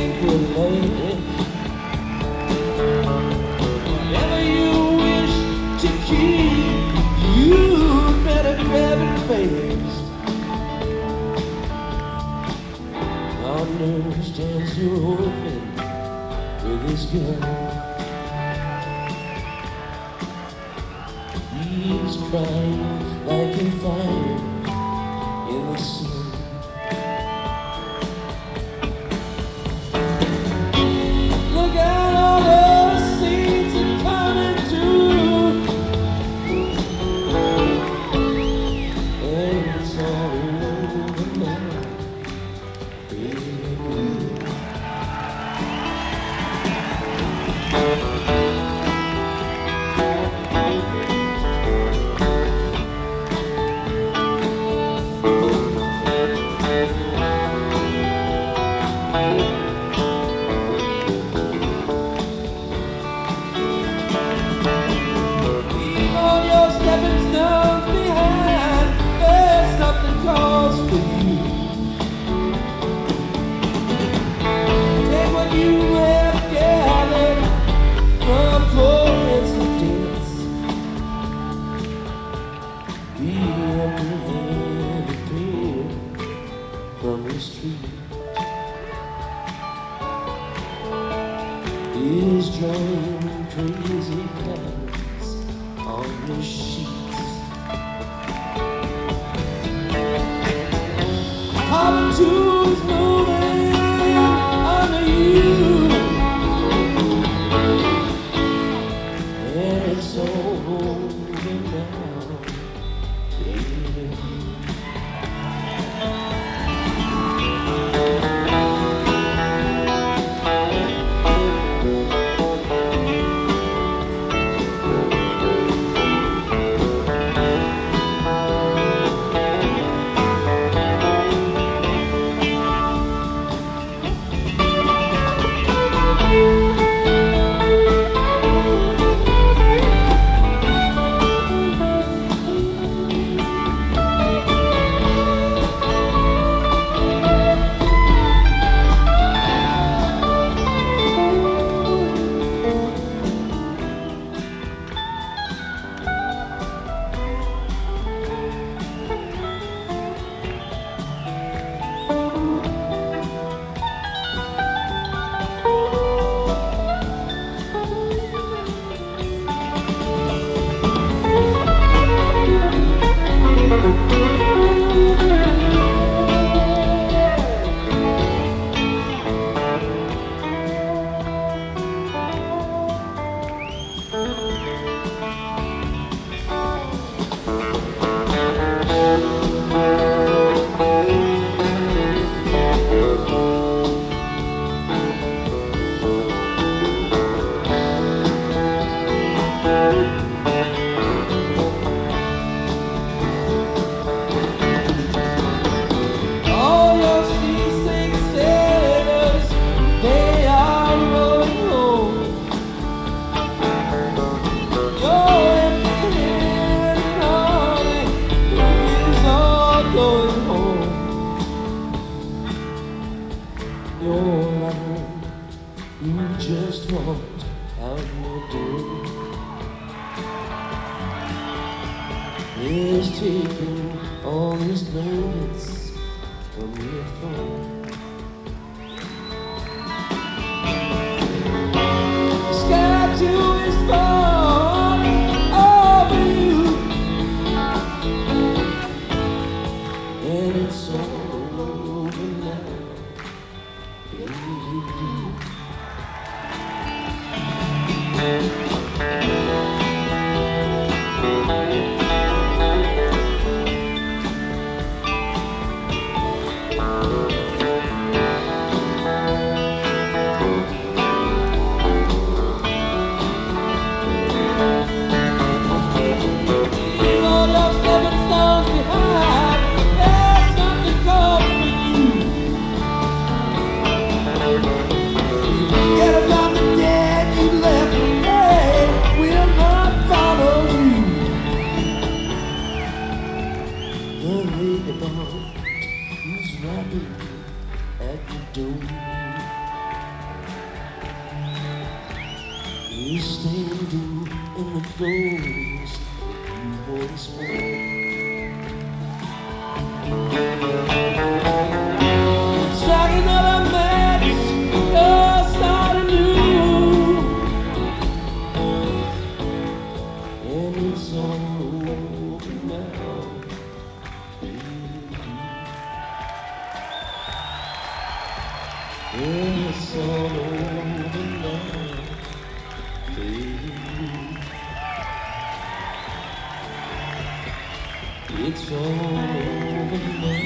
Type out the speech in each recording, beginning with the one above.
lady. Whatever you wish to keep, you better grab it fast. Understands you're open with his gun. He's crying like a fire in the sun. Look at all those seeds are coming through, and it's all over now, baby. Leave all your stepping stones behind. There's something calls for you. Take what you have gathered from coincidence. The empty-handed dream from the street is drawing crazy clouds on your sheets. Papa Two's moving under you, and it's all over now, baby. All your seasick sailors, they are rolling home. Your empty-handed heartache is all going home. Your lover, you just walked out your door, is taking all his moments from your phone. The sky too is falling over you, and it's all over now, baby. Leave all your stepping stones behind. There's something called for you. You standing in the doors, you always spoke. Strike another match, you're starting new, and it's all over now. It's all over now. It's all over now,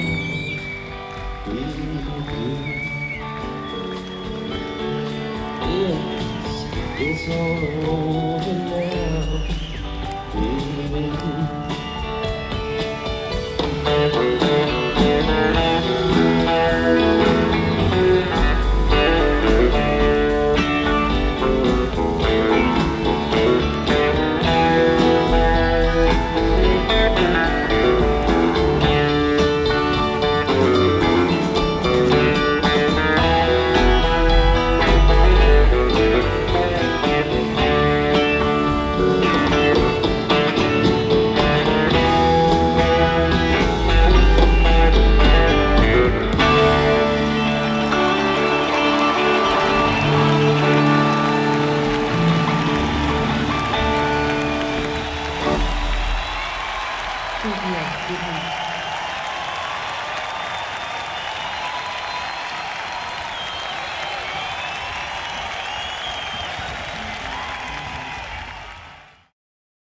baby. Yes, it's all over now, baby. Good night.